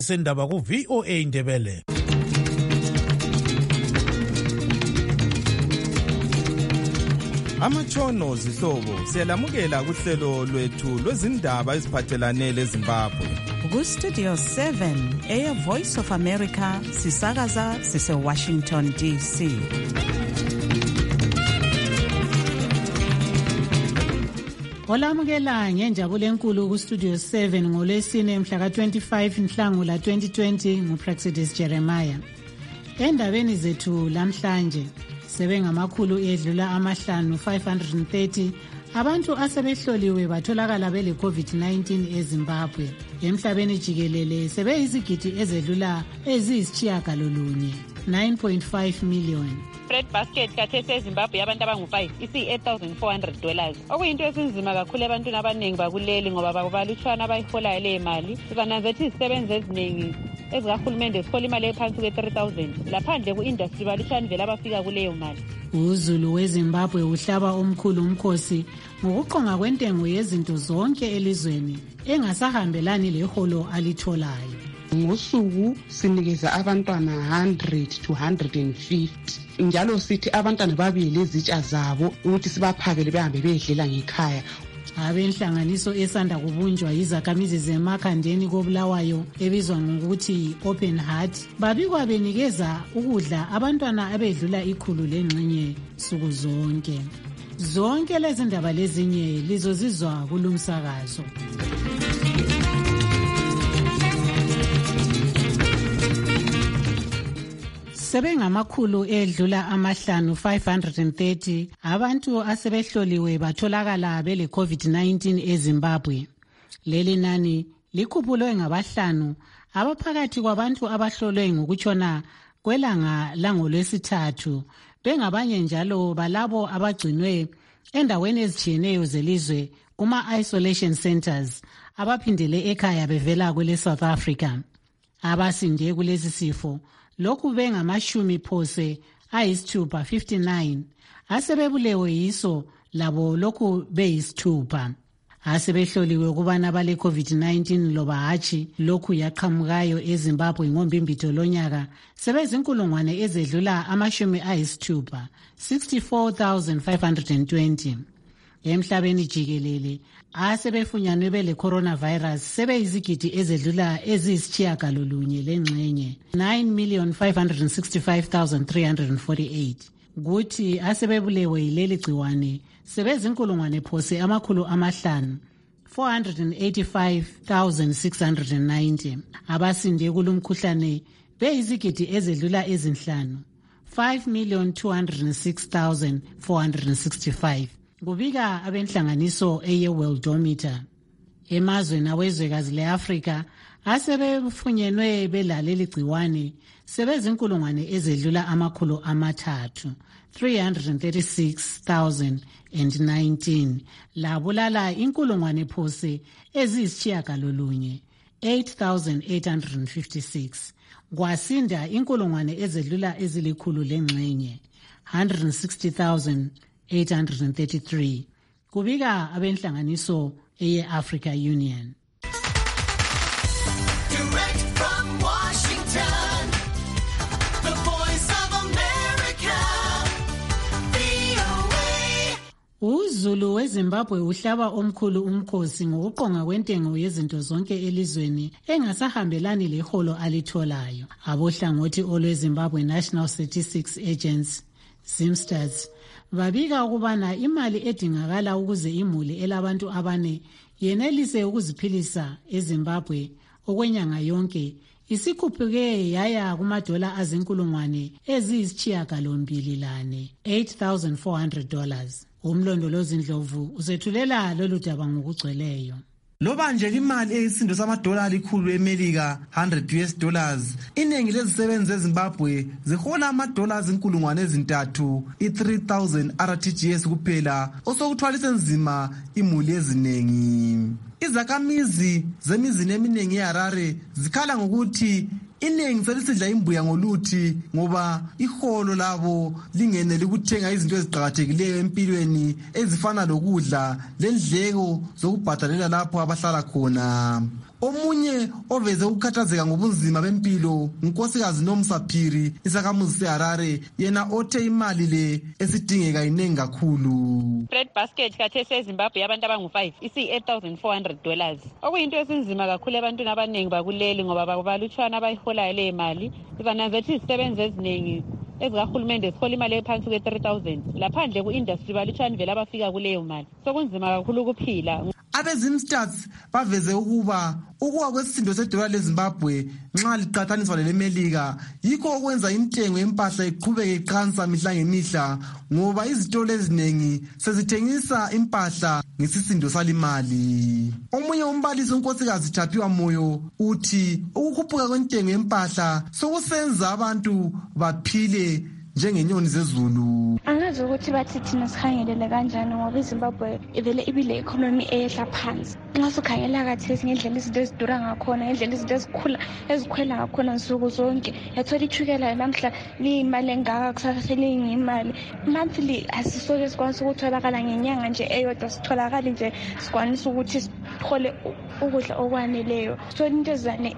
Sendaba ku VOA Indebele. Amatshono zihlobo siyalamukela kuhlelo lwethu lwezindaba eziphathelane leZimbabwe. Ku Studio 7 Air Voice of America sisakaza sise Washington DC. Olamukela ngenjabulo enkulu ku Studio 7 ngolwesine mhla ka-25 Nhlangula 2020 nguPraxidis Jeremiah. Endabeni zethu lamhlanje sebengamakhulu edlula amahlanu 530 abantu asebehloliwe batholakala bele COVID-19 eZimbabwe. Emhlabeni jikelele sebeyizigidi ezedlula eziyisitshiyagalolunye 9.5 million. Bread basket kathese eZimbabwe abantu abangu5 $8,400. Okuyinto esinzima kakhulu ebantwini abaningi bakuleli ngoba bakubalutshwana abayiholayo le mali. Sibananzethe izisebenzi eziningi ezikahulumende zikhola imali ephansi kwe-3,000. Laphandle ku-industry balutshwana vele abafika kuleyo mali. UZulu weZimbabwe uhlaba omkhulu umkhosi ngokuqonga kwentengo yezinto zonke elizweni engasahambelani leholo alitholayo. Ngosuku sinikeza abantwana 100 to 150 njalo sithi abantwana babili izitsha zabo ukuthi sibaphakele behambe bedlela ngekhaya. Abenhlanganiso esanda kubunjwa izakhamizi zemakhandeni koBulawayo ebizwa ngokuthi Open Heart babikwa benikeza ukudla abantwana abedlula ikhulu lengxenye suku zonke. Zonke lezi ndaba lezinye lizozizwa kulumsakazo. Sebengamakhulu edlula amahlanu 530 abantu asebehloliwe batholakala bele COVID-19 eZimbabwe. Leli nani likhuphulwe ngabahlanu abaphakathi kwabantu abahlolwe ngokutshona kwelanga langolwesithathu bengabanye njalo balabo abagcinwe endaweni ezitshiyeneyo zelizwe kuma-isolation centers abaphindele ekhaya bevela kwele South Africa. Abasinde kulesi sifo lokhu bengamashumi phose ayisithupha 59 asebebulewe yiso labo lokhu beyisithupha asebehloliwe ukubana bale COVID-19 loba hatshi lokhu yaqhamukayo eZimbabwe ngombimbitho lonyaka sebezinkulungwane ezedlula amashumi ayisithupha 64,520. Emhlabeni jikelele asebefunyanwe bele coronavirus sebeyizigidi ezedlula eziyisitshiyagalolunye lengxenye 9,565,348. Kuthi asebebulewe yileli gciwane sebezinkulungwane phose amakhulu amahlanu 485,690. Abasinde kulumkhuhlane beyizigidi ezedlula ezinhlanu 5,206,465. Kubika abenhlanganiso eye-Worldometer. Emazweni awezwekazi le-Afrika asebefunyenwe belaleli gciwane sebezinkulungwane ezedlula amakhulu amathathu 336,019 labulala inkulungwane phose eziyisitshiyagalolunye 8,856 kwasinda inkulungwane ezedlula ezilikhulu lengxenye 160,833 kubika abenhlanganiso eye-Africa Union. Direct from Washington, the Voice of America, VOA. UZulu weZimbabwe uhlaba omkhulu umkhosi ngokuqonga kwentengo yezinto zonke elizweni engasahambelani leholo alitholayo. Abohlangothi olweZimbabwe National Statistics Agency ZimStats babika ukubana imali edingakala ukuze imuli elabantu abane yenelise ukuziphilisa eZimbabwe okwenyanga yonke isikhuphuke yaya kumadola azinkulungwane eziyisitshiyagalolunye $8,400. Umlondolozi Ndlovu usethulela lolu daba ngokugcweleyo. Loba nje imali eyisindo samadola alikhulu eMelika $100, iningi lezisebenzi eZimbabwe zihola amadola azinkulungwane ezintathu i-3,000 RTGS kuphela osokuthwalisa nzima imuli eziningi. Izakhamizi zemizini eminingi eHarare zikhala ngokuthi iningi selisidla imbuya ngoluthi ngoba iholo labo lingenele ukuthenga izinto eziqhakathekileyo empilweni ezifana lokudla lendleko zokubhadalela lapho abahlala khona. Omunye oveze ukukhathazeka ngobunzima bempilo unkosikazi Nomsaphiri isakhamuzi seHarare yena othe imali le esidingeka inengi kakhulu. Bread basket khathesi eZimbabwe abantu abangu5 $8,400. Okuyinto esinzima kakhulu ebantwini abaningi bakuleli ngoba babalutshwana abayiholayo le mali. Sibananzethi izisebenzi eziningi ezikahulumende zihola imali ephansi kwe-3,000 laphandle ku-industry balutshwana vele abafika kuleyo mali sokunzima kakhulu ukuphila. Abezimstats baveze ukuba ukuwa kwesisindo sedola leZimbabwe nxa liqathaniswa leleMelika yikho okwenza intengo yempahla iqhubeke iqansa mihla ngemihla ngoba izitolo eziningi sezithengisa impahla ngesisindo salimali. Omunye umbalisi unkosikazi Thaphiwa Moyo uthi ukukhuphuka kwentengo yempahla sokusenza abantu baphile njengenyoni zezulu. Angazi ukuthi bathi thina sikhangelele kanjani ngoba iZimbabwe ivele ibile economy eyehla phansi. Nxa sikhangela kathesi ngendlela izinto ezidura ngakhona, ngendlela izinto ezikhwela ngakhona nsuku zonke. Yathola ichukela namhla liyimali engaka kusasa seliyimali. Monthly asisoke sikwanisa ukutholakala ngenyanga nje eyodwa sitholakala nje sikwanisa ukuthi sithole ukudla okwaneleyo. So into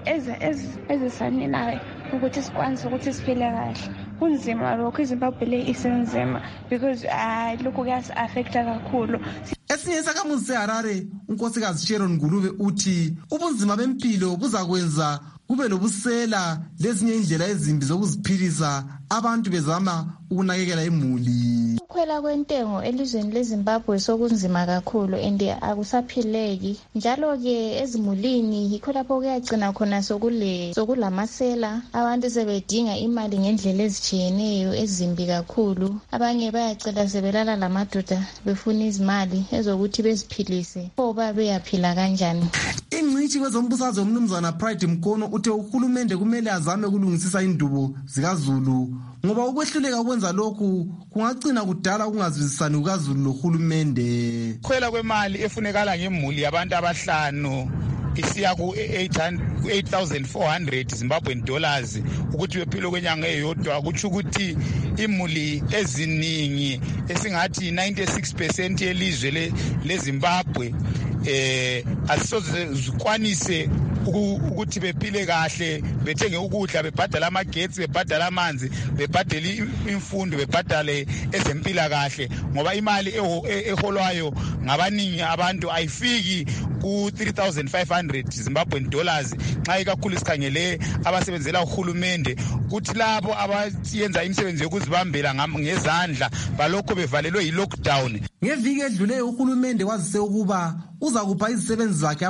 ezisanelayo ukuthi sikwanisa ukuthi siphile kahle. Kunzima lokho iZimbabwe le isinzima because lokho kuyasi-affecta kakhulu. Esinye isakhamuzi seHarare unkosikazi Sharon Ngulube uthi ubunzima bempilo buzakwenza kube lobusela lezinye indlela ezimbi zokuziphilisa abantu bezama ukunakekela imuli. Ukukhwela kwentengo elizweni leZimbabwe sokunzima kakhulu akusaphileki. Njalo-ke ezimulini yikho lapho kuyagcina khona sokulamasela. Abantu sebedinga imali ngendlela ezitshiyeneyo ezimbi kakhulu. Abanye bayacela sebelala lamadoda befuna izimali ezokuthi beziphilise. Phoba beyaphila kanjani? Ingcitshi kwezombusazwe umnumzana Pride Mkono uthe uhulumende kumele azame ukulungisisa indubo zikaZulu ngoba ukwehluleka ukwenza lokhu kungagcina kudala ukungazwisisani kukaZulu lohulumende. Khwela kwemali efunekala ngemuli yabantu abahlanu isiya ku 8,400 Zimbabwean dollars ukuthi bephile kwenyanga eyodwa kutsho ukuthi imuli eziningi esingathi 96% yelizwe leZimbabwe asisoze zikwanise ukuthi bephile kahle bethenge ukudla bebhadala amagetsi bebhadala amanzi bebhadele imfundo bebhadale ezempila kahle ngoba imali eholwayo ngabaningi abantu ayifiki ku 3,500 Zimbabwean dollars nxa ikakhulu sikhangele abasebenzela uhulumende kuthi labo abayenza imisebenzi yokuzibambela ngezandla balokho bevalelwe yi-lockdown. Ngeviki edluleyo uhulumende wazise ukuba uza kupha izisebenzi zakhe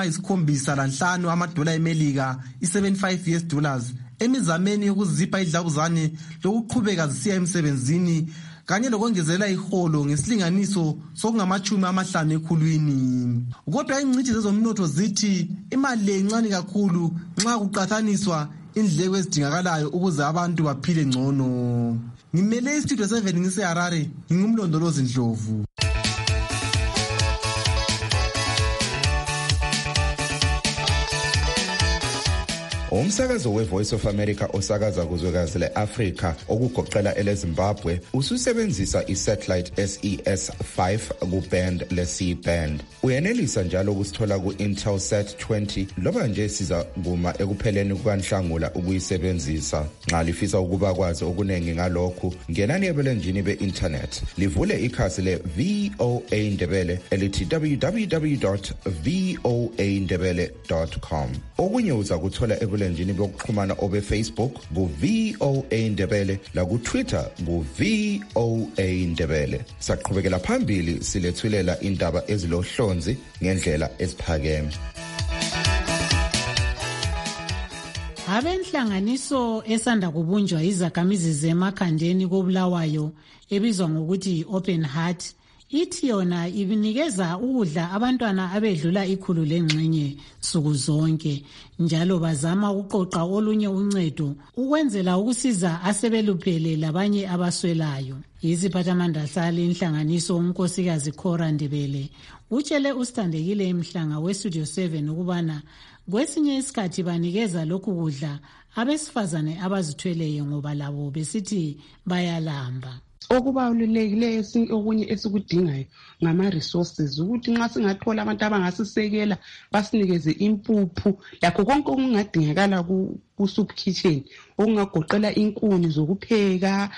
$75 amadola eMelika $75 emizameni yokuzipha idlabuzane lokuqhubeka zisiya emsebenzini kanye lokongezela iholo ngesilinganiso sokungama-50 ekhulwini. Kodwa ingcitshi zezomnotho zithi imali le incane kakhulu nxa kuqathaniswa indleko ezidingakalayo ukuze abantu baphile ngcono. Ngimele istudio 7 ngiseHarare ngingumlondolozi Ndlovu. Umsakazo weVoice of America osakaza kuzwekazi leAfrika okugoqela eleZimbabwe ususebenzisa isatellite SES5 kuband leC-band. Uyenelisa njalo ukusithola ku-Intelsat 20 loba nje siza kuma ekupheleni kukaNhlangula ukuyisebenzisa. Nxa lifisa ukuba kwazi okuningi ngalokhu, ngenani ebulenjini be-internet. Livule ikhasi le-VOA Ndebele elithi www.voandebele.com. Okunye uza kuthola ebulenjini bokuxhumana obe-Facebook ku-VOA Ndebele laku-Twitter ku-VOA Ndebele. Saqhubekela phambili silethulela indaba ezilohlonzi ngendlela eziphakeme. Abenhlanganiso esanda kubunjwa izakhamizi zemakhandeni koBulawayo ebizwa ngokuthi Open Heart ithi yona ibinikeza ukudla abantwana abedlula ikhulu lengxenye suku zonke njalo bazama ukuqoqa olunye uncedo ukwenzela ukusiza asebeluphele labanye abaswelayo. Iziphathamandla sale inhlanganiso unkosikazi Cora Ndebele utshele uStandekile Mhlanga weStudio 7 ukubana kwesinye isikhathi banikeza lokhu kudla abesifazane abazithweleyo ngoba labo besithi bayalamba. okubalulekileyo okunye esikudingayo ngama-resources ukuthi nxa singathola abantu abangasisekela basinikeze impuphu lakho konke okungadingakala ku-soup kitchen okungagoqela inkuni zokupheka,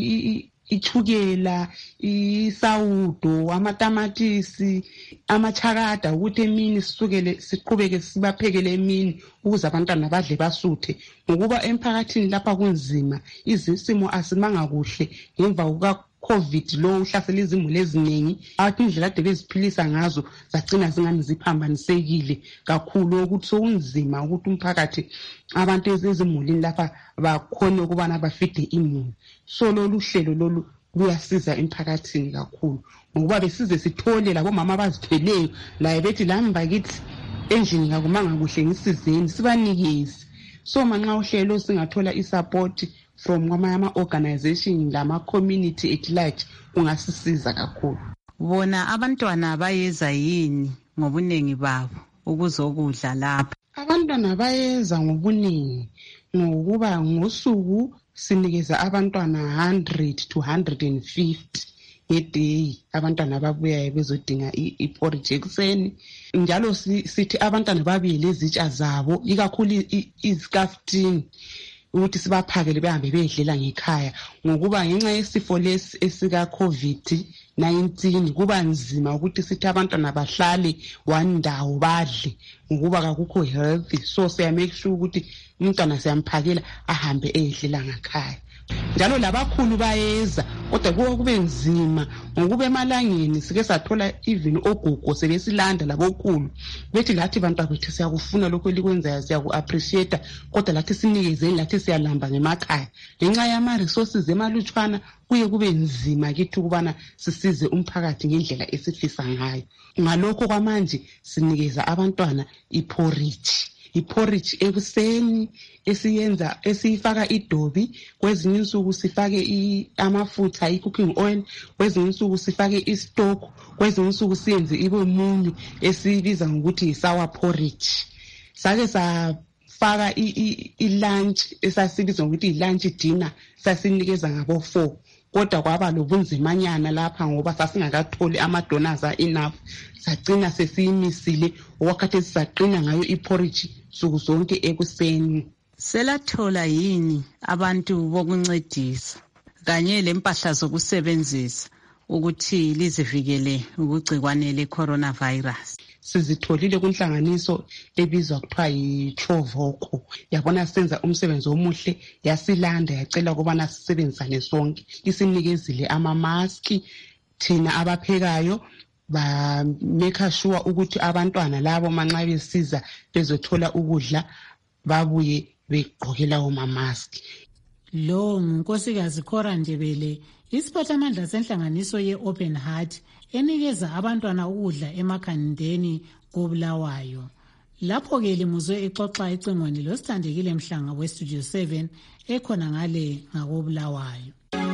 ithukela, isawudo, amatamatisi, amachakada ukuthi emini siqhubeke sibaphekele emini ukuze abantwana badle basuthe ngokuba emphakathini lapha kunzima izisimo asimanga kuhle ngemva kuka-COVID lo uhlasela izimuli eziningi athi indlela ade beziphilisa ngazo zagcina zingani ziphambanisekile kakhulu ukuthi sokunzima ukuthi umphakathi abantu ezimulini lapha bakhona ukubana bafide imuli. So lolu hlelo lolu luyasiza emphakathini kakhulu ngokuba besize sithole labomama abazithweleyo laye bethi lami bakithi endlini ngakumanga kuhle ngisizeni sibanikeze. So manxa uhlelo singathola isupport from kwamanye ama-organization lama-community at large kungasisiza kakhulu. Bona abantwana bayeza yini ngobunengi babo ukuzokudla lapha? Abantwana bayeza ngobuningi ngokuba ngosuku sinikeza abantwana 100 to 150 ngeday abantwana ababuyayo bezodinga iporridge ekuseni. Njalo sithi abantwana babili izitsha zabo ikakhulu izikaftin ukuthi sibaphakele behambe bedlela ngekhaya ngokuba ngenxa yesifo lesi esika-COVID-19 kuba nzima ukuthi sithi abantwana bahlale one ndawo badle ngokuba kakukho healthy. So siyamake sure ukuthi umntwana siyamphakela ahambe edlela ngekhaya. Njalo labakhulu bayeza kodwa kube nzima ngokuba emalangeni sike sathola even ogogo sebesilanda labokhulu bethi lathi bantwana bethu siyakufuna lokho elikwenzayo siyaku-appreciate kodwa lathi sinikezeni lathi siyalamba ngemakhaya. Ngenxa yama-resources emalutshwana kuye kube nzima kithi ukubana sisize umphakathi ngendlela esifisa ngayo. Ngalokho kwamanje sinikeza abantwana iporridge ekuseni esiyifaka idobi, kwezinye insuku sifake amafutha i-cooking oil, kwezinye insuku sifake istock, kwezinye insuku siyenze ibe munyu esibiza ngokuthi yi-sour porridge. Sake safaka i-lunch esasibiza ngokuthi yi-lunch dinner sasinikeza ngabo 4 kodwa kwaba lobunzimanyana lapha ngoba sasingakatholi ama-donors enough sagcina sesiyimisile wakhathi sisaqina ngayo iporridge suku zonke ekuseni. Selathola yini abantu bokuncedisa kanye lempahla zokusebenzisa ukuthi lizivikele ukugcikwane le-coronavirus? Sizitholile kunhlanganiso ebizwa kuthiwa yi-Chovoko. Yabona senza umsebenzi omuhle, yasilanda yacela ukubana sisebenzisane sonke. Isinikezile ama-maski thina abaphekayo ba-make sure ukuthi abantwana labo manxa besiza bezothola ukudla babuye begqoke lawo ma-maski. Lo ngunkosikazi Cora Ndebele, isiphathamandla senhlanganiso ye-Open Heart enikeza abantwana ukudla emakhandeni koBulawayo. Lapho-ke limuzwe exoxa ecingweni loSithandekile Mhlanga weStudio 7 ekhona ngale ngakoBulawayo.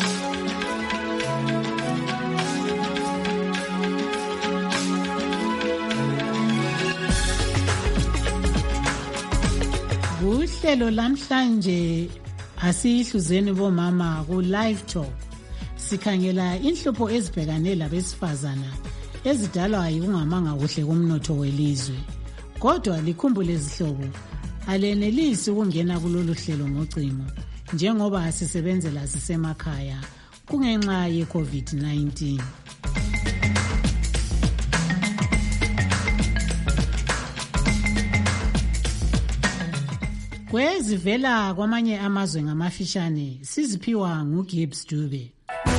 Kuhlelo lamhlanje asiyihluzeni bomama ku live talk sikhangela inhlupho ezibhekane labesifazana ezidalwa yikungamanga kuhle komnotho welizwe. Kodwa likhumbule izihlobo alenelisi ukungena kulolu hlelo ngocingo njengoba sisebenzela sisemakhaya kungenxa ye-COVID-19. Kwezivela kwamanye amazwe ngamafishane siziphiwa nguGibbs Dube.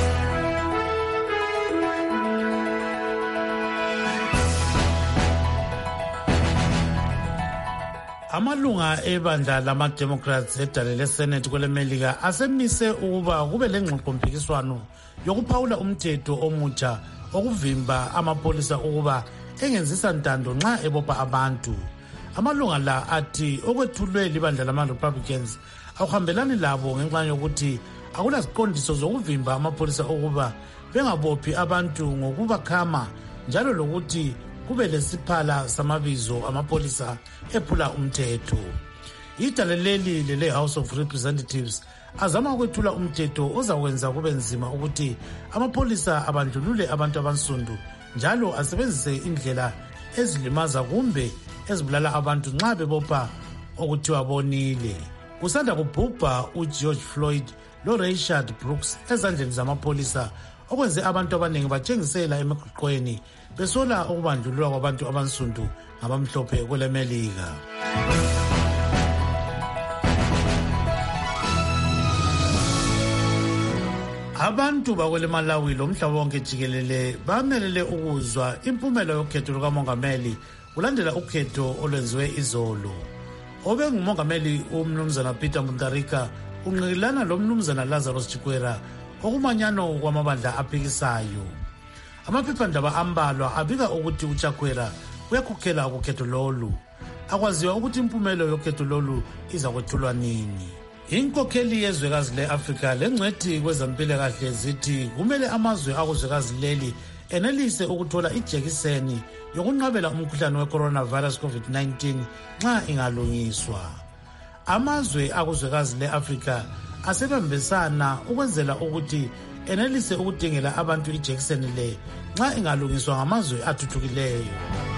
Amalunga ebandla lama-Democrats edale leSenate kwelemelika asemise ukuba kube lengxoxompikiswano yokuphawula umthetho omutsha okuvimba amapolisa ukuba engenzisa ntando nxa ebopha abantu. Amalunga la athi okwethulwe libandla lama-Republicans akuhambelani labo ngenxa yokuthi akulaziqondiso zokuvimba amapolisa ukuba bengabophi abantu ngokubakhama njalo lokuthi kube lesiphala samabizo amapolisa ephula umthetho. idale leli lele House of Representatives azama ukwethula umthetho ozakwenza kube nzima ukuthi amapholisa abandlulule abantu abansundu njalo asebenzise indlela ezilimaza kumbe ezibulala abantu nxa bebopha okuthiwa bonile. Kusanda kubhubha uGeorge Floyd loRayshard Brooks ezandleni zamapholisa okwenze abantu abaningi batshengisela emigwaqweni besola ukubandlululwa kwabantu abansundu ngabamhlophe kwelemelika. Abantu bakwele Malawi lomhlaba wonke jikelele bamelele ukuzwa impumela yokhetho lukamongameli kulandela ukhetho olwenziwe izolo. Obengumongameli umnumzana Peter Mutharika unqikilana lomnumzana Lazarus Chakwera okumanyano kwamabandla aphikisayo. Amaphephandaba ambalwa abika ukuthi uChakwera uyakhokhela ukhetho lolu. Akwaziwa ukuthi impumelo yokhetho lolu iza kwethulwa nini. Inkokheli yezwekazi le-Afrika lengcwethi kwezempilakahle zithi kumele amazwe akuzwekazi leli enelise ukuthola ijekiseni yokunqabela umkhuhlane we-coronavirus COVID-19 nxa ingalungiswa. Amazwe akuzwekazi le-Afrika asebembisana ukwenzela ukuthi enelise ukudingela abantu ijekiseni le nxa ingalungiswa ngamazwe athuthukileyo.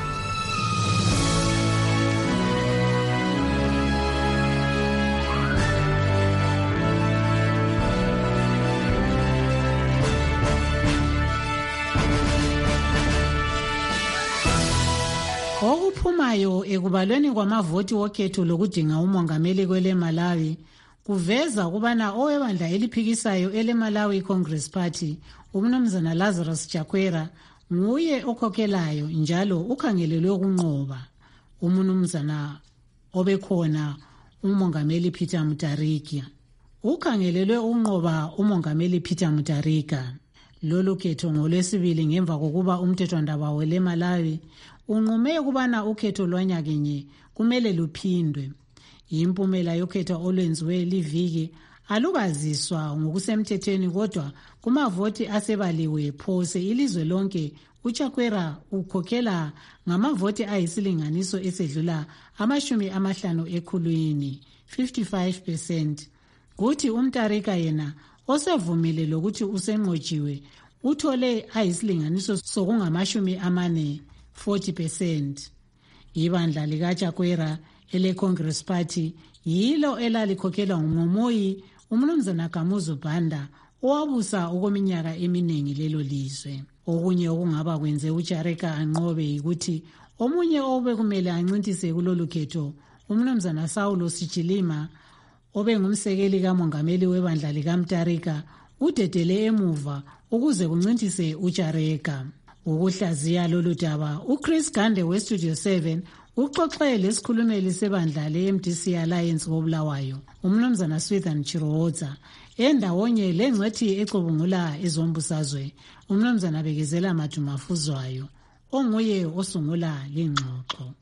Okuphumayo ekubalweni kwamavoti wokhetho lokudinga umongameli kwele Malawi kuveza ukubana owebandla eliphikisayo ele Malawi Congress Party umnumzana Lazarus Chakwera nguye okhokhelayo njalo ukhangelelwe ukunqoba umnumzana obekhona umongameli Peter Mutharika. Ukhangelelwe ukunqoba umongameli Peter Mutharika. Lolu khetho ngolwesibili ngemva kokuba umthethwandaba wele Malawi unqume ukubana ukhetho lwanyakenye kumele luphindwe. Impumela yokhetho olwenziwe liviki alukaziswa ngokusemthethweni kodwa kumavoti asebaliwe phose ilizwe lonke uChakwera ukhokhela ngamavoti ayisilinganiso esedlula 50 ekhulwini 55%. Kuthi uMutharika yena osevumile lokuthi usenqotshiwe uthole ayisilinganiso sokungamashumi 40%. Ibandla likaChakwera ele Congress Party yilo elalikhokhelwa nguMomoyi umnumzana Kamuzu Banda owabusa okweminyaka eminingi lelo lizwe. Okunye okungaba kwenze uChareka anqobe yikuthi omunye obekumele ancintise kulolu khetho umnumzana Saulo Sichilima obengumsekeli kamongameli webandla likaMutharika udedele emuva ukuze kuncintise uChareka. Ukuhlaziya lolu daba uChris Gande weStudio 7 uxoxe lesikhulumeli sebandla leMDC Alliance koBulawayo umnumzana Swithan Chiroza endawonye lengcwethi ecubungula ezombusazwe umnumzana Bekezela Madumafuzwayo onguye osungula lengxoxo.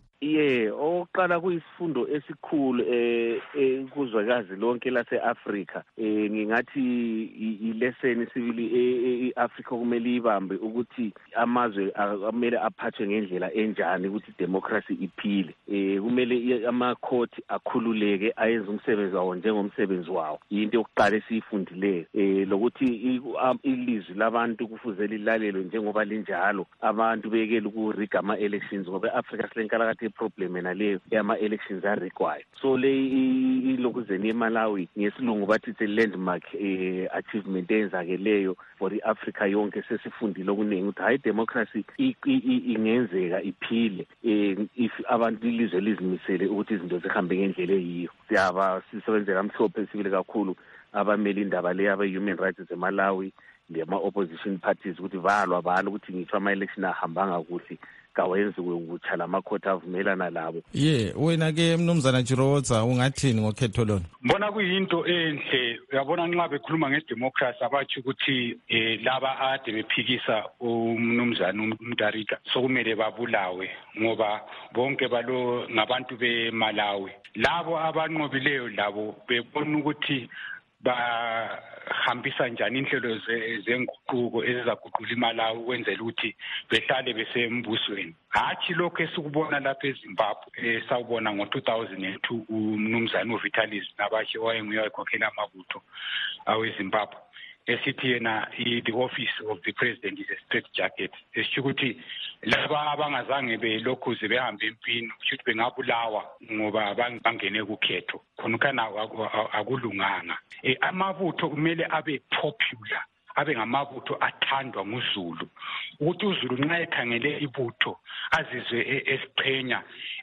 Oqala kuyisifundo esikhulu kuzwekazi lonke lase-Afrika. Ngingathi ilesson sibili eAfrika kumele ibambe ukuthi amazwe kumele aphathwe ngendlela enjani ukuthi democracy iphile. Kumele amakhoti akhululeke ayenze umsebenzi wawo njengomsebenzi wawo. Into yokuqala esiyifundileyo lokuthi ilizwi labantu kufuze lilalelwe njengoba linjalo. Abantu bekele ukuriga ama-elections ngoba eAfrika silenkalakatha problem naleyo yama-elections are required. So ilokuzeni eMalawi ngesilungu bathi it's a landmark achievement eyenzakeleyo for i-Africa yonke. Sesifundile okuningi ukuthi hayi democracy ingenzeka iphile if abantu ilizwe lizimisele ukuthi izinto zihambe ngendlela eyiyo. Sisebenzela mhlophe sibile kakhulu abameli indaba le aba-human rights eMalawi lema-opposition parties ukuthi balwa ukuthi ngitsho ama-election ahambanga kuhle kawenziwe ukuthi lamakhoti avumelana labo. Wena ke mnumzana Chiroza ungathini ngokhetho lona? Mbona kuyinto enhle. Uyabona nxa bekhuluma ngedemocracy abathi ukuthi laba ade bephikisa umnumzana uMutharika sokumele babulawe ngoba bonke balo ngabantu beMalawi. Labo abanqobileyo labo bebona ukuthi bahambisa njani inhlelo zenguquko ezizaguqula iMalawi ukwenzela ukuthi behlale besembusweni. Hathi lokho esikubona lapha eZimbabwe sawubona ngo-2002 umnumzana uVitalis Nabashi owayenguye wakhokhela amabutho aweZimbabwe esithi yena the office of the president is a straight jacket. Esisho ukuthi laba abangazange belokhuze behambe empini ukuthi bengabulawa ngoba bangene kukhetho khona akulunganga. Amabutho kumele abe popular, abe ngamabutho athandwa nguZulu, ukuthi uZulu nxa ekhangele ibutho azizwe esiqhenya,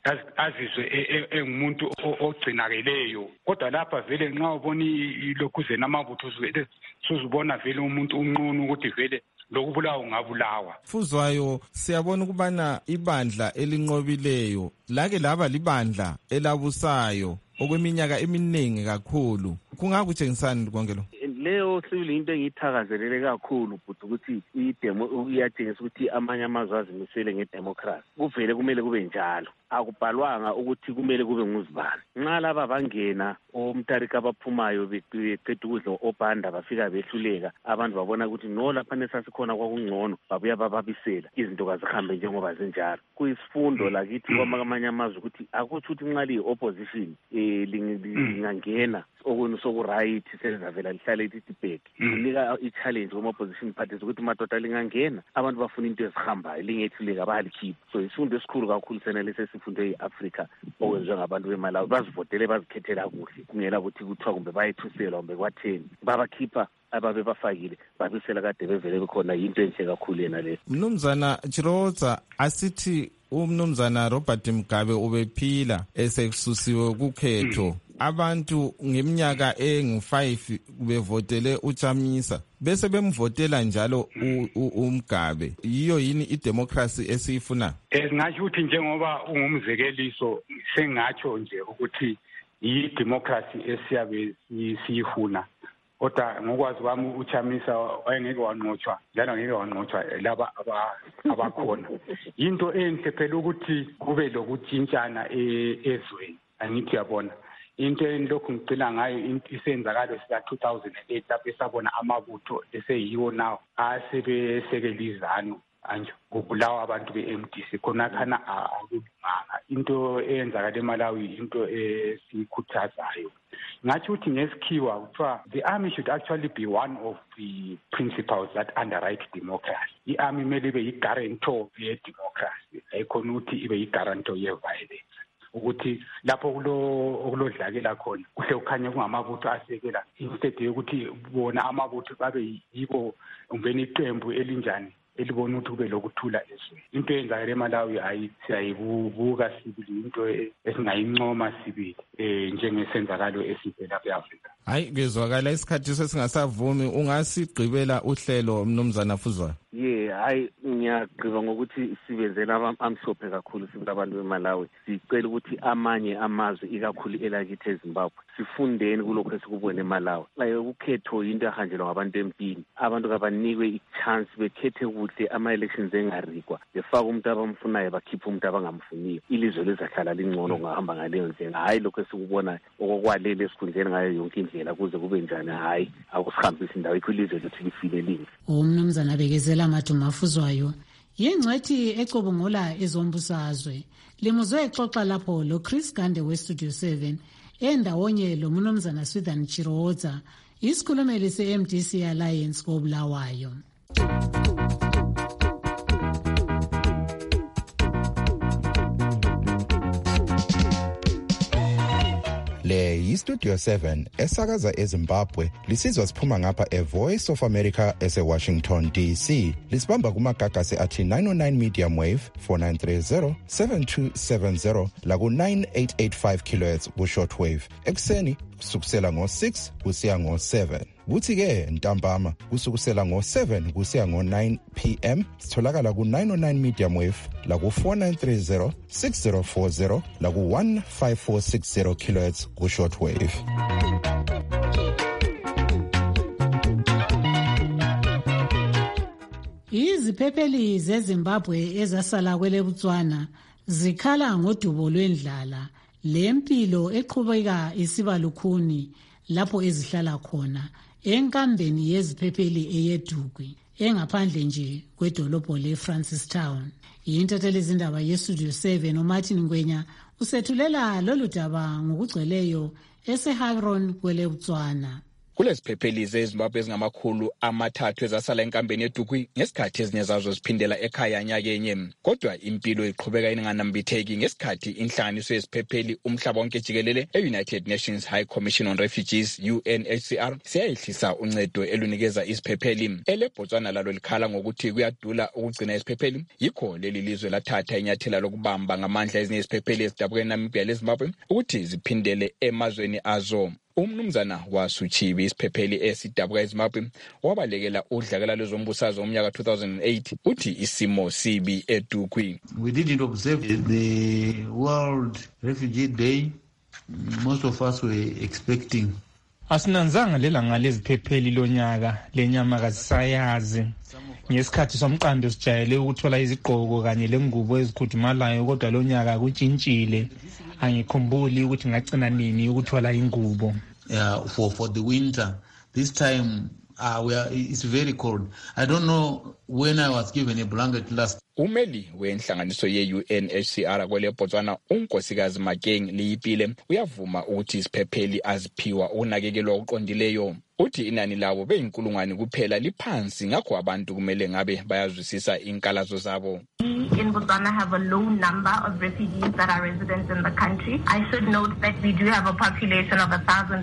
azizwe engumuntu ogcinakeleyo. Kodwa lapha vele nxa ubona ilokhuze namabutho vele suzubona vele umuntu unqunu ukuthi vele lokubulawa ungabulawa. Fuzwayo, siyabona ukubana ibandla elinqobileyo lake laba libandla elabusayo okweminyaka eminingi kakhulu. Kungakutshengisani konke lo? Leyo sibili into engiyithakazelele kakhulu futhi ukuthi iyatshengisa ukuthi amanye amazwe azimisele ngedemocracy. Kuvele kumele kube njalo. Akubhalwanga ukuthi kumele kube nguzibani. Nxa laba bangena omtarika abaphumayo beqeda ukudla obanda bafika behluleka, abantu babona ukuthi no lapha nesasikhona kwakungcono, babuya bababisela izinto kazihambe njengoba zinjalo. Kuyisifundo lakithi kwamanye amazwe ukuthi akuthi ukuthi nxa liyi-opposition lingangena okunye soku-right selizavela lihlale lithi linika i-challenge kuma-opposition parties ukuthi madoda lingangena abantu bafuna into ezihambayo lingehluleka bayalikhipha. So isifundo esikhulu kakhulu sena lesesifundo e-Afrika okwenziwe ngabantu beMalawi, bazivotele bazikhethela kuhle kungela ukuthi kuthiwa kumbe bayethuselwa kumbe kwatheni, babakhipha ababe bafakile babisela kade bevele bekhona. Yinto enhle kakhulu yena le. Mnumzana Chiroza, asithi umnumzana Robert Mugabe ubephila esekususiwe kukhetho, abantu ngeminyaka engu5 bevotele uChamisa bese bemvotela njalo uMgabe. Yiyo yini idemocracy esiyifuna? Ngasho ukuthi njengoba ungumzekeliso sengatsho nje ukuthi yi-democracy esiyabe siyifuna. Kodwa ngokwazi kwami uChamisa wayengeke wanqotshwa, njalo ngeke wanqotshwa laba abakhona. Into enhle phela ukuthi kube lokutshintshana ezweni. Angithi yabona into enilokhu ngicila ngayo isenzakalo sika 2008 lapho esabona amabutho eseyiwo nawo asebesekela izanu anje kubulawa abantu be-MDC khona khana akulunganga. Into eyenzakala eMalawi into esikhuthazayo. Ngathi ukuthi ngesikhiwa kuthiwa the army should actually be one of the principles that underwrite democracy. I-army kumele ibe yi-guarantor ye-democracy, ayikhona ukuthi ibe yi-guarantor ye-violence. Ukuthi lapho okulodlakela khona kuhle kukhanya kungamabutho asekela instead yokuthi bona amabutho babe yibo umbeni iqembu elinjani elibona ukuthi kube lokuthula ezweni. Into eyenzakala eMalawi siyayibuka sibili, into esingayincoma sibili njengesenzakalo esivela e-Afrika. Hayi kezwakala isikhathi sesingasavumi, ungasigqibela uhlelo mnumzana Fuzwayo? Hayi ngiyagqiba ngokuthi sibenzela amhlophe kakhulu sibili abantu beMalawi. Sicela ukuthi amanye amazwe ikakhulu elakithi eZimbabwe sifundeni kulokho esikubona eMalawi. Ukhetho into ehanjelwa ngabantu empini, abantu kabanikwe i-chance bekhethe kuhle, ama-elections engarikwa, befaka umuntu abamfunayo bakhipha umuntu abangamfuniyo. Ilizwe lizahlala lingcono ngahamba ngaleyo ndlela. Hayi lokho esikubona okokwalele esikhundleni ngayo yonke indlela kuze kube njani. Hayi akusihambisa indawo ikho ilizwe lethu lifile linye. Umnumzana Bekezela Maduma Fuzwayo yingcwethi ecubungula ezombusazwe. Limuzwe exoxa lapho lo Chris Gande we Studio 7 endawonye lo mnumzana Swithan Chiroza, isikhulumeli se-MDC Alliance koBulawayo. Le yi-Studio 7 esakaza eZimbabwe lisizwa siphuma ngapha eVoice of America ese-Washington DC. Lisibamba kumagagasi athi 909 medium wave 4930 7270 laku 9885 kHz ku-short wave. Ekseni kusukisela ngo-6 kusiya ngo-7. Kuthi-ke ntambama kusukisela ngo-7 kusiya ngo-9 p.m. sitholakala ku-909 medium wave laku 4930 6040 laku 15460 kHz ku-short wave. Iziphepheli zeZimbabwe ezasala kwele Botswana zikhala ngodubo lwendlala Le mpilo eqhubeka isiba lukhuni lapho ezihlala khona enkambeni yeziphepheli eyeDugwi engaphandle nje kwedolobho leFrancistown. Yintatheli izindaba yeStudio 7 uMartin Ngwenya usethulela lolu daba ngokugcweleyo eseHabron kweleBotswana. Kuleziphepheli eZimbabwe ezingamakhulu amathathu ezasala enkambeni yeDugwi ngesikhathi ezinye zazo ziphindela ekhaya nyakenye. Kodwa impilo iqhubeka inganambitheki ngesikhathi inhlanganiso yeziphepheli umhlaba wonke jikelele e-United Nations High Commission on Refugees UNHCR siyayehlisa uncedo elunikeza iziphepheli. EleBotswana lalo likhala ngokuthi kuyadula ukugcina iziphepheli. Yikho leli lizwe lathatha inyathela lokubamba ngamandla ezinye iziphepheli ezidabukene eNamibia leZimbabwe ukuthi ziphindele emazweni azo. Umnumzana waSuchibi isiphepheli esidabuka eZimbabwe wabalekela udlakela lwezombusazwe ngomnyaka 2008 uthi isimo sibi eDugwi. We didn't observe the World Refugee Day. Most of us were expecting. Asinanzanga lelanga leziphepheli lonyaka lenyama kazisayazi. Ngesikhathi somqando sijayele ukuthola izigqoko kanye lengubo ezikhudumalayo kodwa lonyaka kutshintshile. Angikhumbuli ukuthi ngacina nini ukuthola ingubo. For the winter this time it's very cold. I don't know when I was given a blanket last. Umeli wenhlanganiso ye-UNHCR kweleBotswana unkosikazi Makeng Liyipile uyavuma ukuthi isiphepheli aziphiwa ukunakekelwa okuqondileyo. Uthi inani labo beyinkulungwane kuphela liphansi ngakho abantu kumele ngabe bayazwisisa inkalazo zabo. In Botswana have a low number of refugees that are residents in the country. I should note that we do have a population of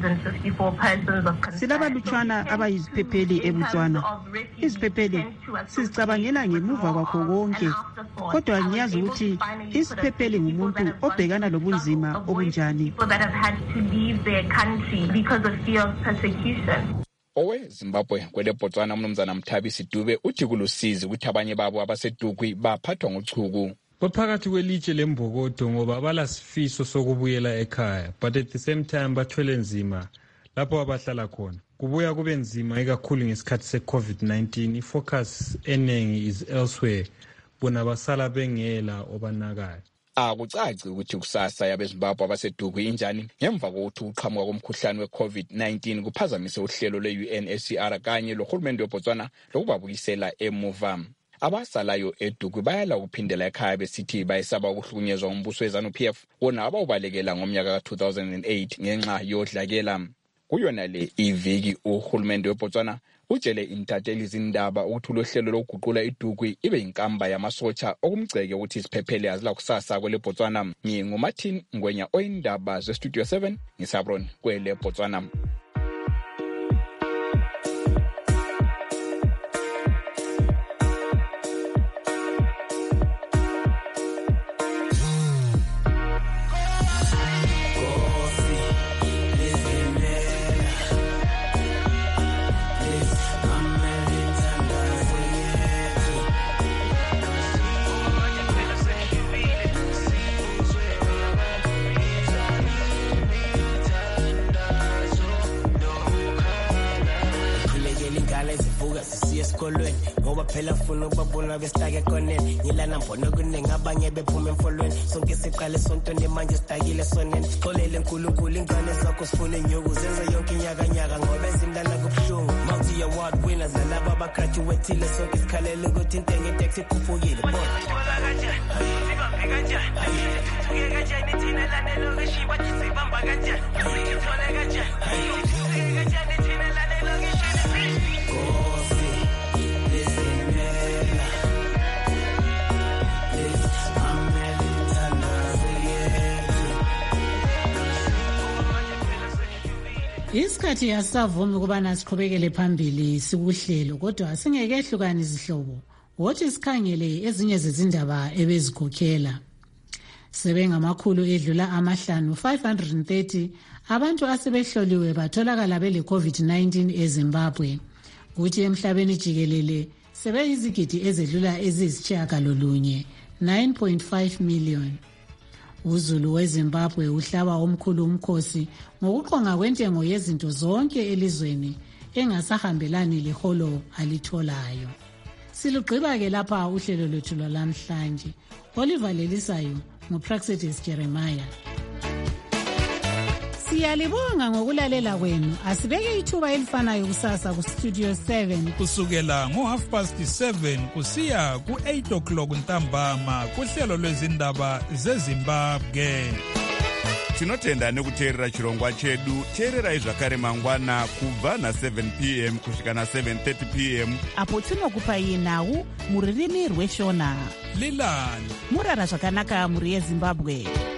1,054 persons of consent. Silabalutshwana abayiziphepheli eBotswana. Iziphepheli sizicabangela ngemuva kwakho konke. Kodwa ngiyazi ukuthi isiphepheli ngumuntu obhekana lobunzima obunjani. People that have had to leave their country because of fear of persecution. OweZimbabwe kweleBotswana umnumzana Mthabisi Dube uthi kulusizi ukuthi abanye babo abaseDugwi baphathwa ngochuku. Baphakathi kwelitshe lembokodo ngoba balasifiso sokubuyela ekhaya but at the same time bathwele nzima lapho abahlala khona. Kubuya kube nzima ikakhulu ngesikhathi seCovid-19. Ifocus eningi is elsewhere. Bona basala bengela obanakayo. Akucaci ukuthi kusasa yabeZimbabwe abaseDugwi injani ngemva kokuthi uqhamuka komkhuhlane weCovid-19 kuphazamise uhlelo lwe-UNHCR kanye lohulumende weBotswana lokubabuyisela emuva. Abasalayo eDugwi bayala ukuphindela ekhaya besithi bayesaba ukuhlukunyezwa ngumbuso weZANU-PF wona abawubalekela ngomnyaka ka-2008 ngenxa yodlakela. Kuyona le iviki uhulumende weBotswana utshele intatheli izindaba ukuthi uhlelo lokuguqula iDugwi ibe inkamba yamasotsha okumgceke ukuthi isiphepheli azila kusasa kweleBotswana. NginguMartin Ngwenya oyindaba zeStudio 7 ngiSabron kweleBotswana. ngoba phela funa ukubabona besitake koneni ngilana mbona kuningi abanye bephuma emfolweni sonke siqale sontweni manje sitakile soneni xolele uNkulunkulu ingane zakho sifune inyuku zenze yonke inyaka ngoba ezindana kubuhlungu multi award winners nalabo abagraduateile sonke sikhalela ukuthi intengo itax ikhuphukile bona kanjani kanjani kanjani thina lana lokishi bathi sibamba kanjani ngithola kanjani kanjani thina lana lokishi Isikhathi asavumi kubana siqhubekele phambili sikuhlelo kodwa singekehlukana izihlobo wothi sikhangele ezinye zezindaba ebezikhokhela sebengamakhulu edlula amahlanu 530 abantu asebehloliwe batholakala bele COVID-19 eZimbabwe kuthi emhlabeni jikelele sebeyizigidi ezedlula eziyisitshiyagalolunye 9.5 million. Uzulu weZimbabwe uhlaba omkhulu umkhosi ngokuqonga kwentengo yezinto zonke elizweni engasahambelani leholo alitholayo. Silugqiba ke lapha uhlelo lwethu lwalamhlanje. Oliver Lelisayo nguPraxedis Jeremiah. Siyalibonga ngokulalela kwenu. Asibeke ithuba elifanayo kusasa ku Studio 7 kusukela ngo7:30 kusiya ku8:00 ntambama kuhlelo lwezindaba zeZimbabwe. Tinotenda nekuteerera chirongwa chedu. Teererai zvakare mangwana kubva na7 p.m. kusvika na7:30 p.m. apo tinokupai nhau muririmi rweshona. Lilani murara zvakanaka muri yeZimbabwe.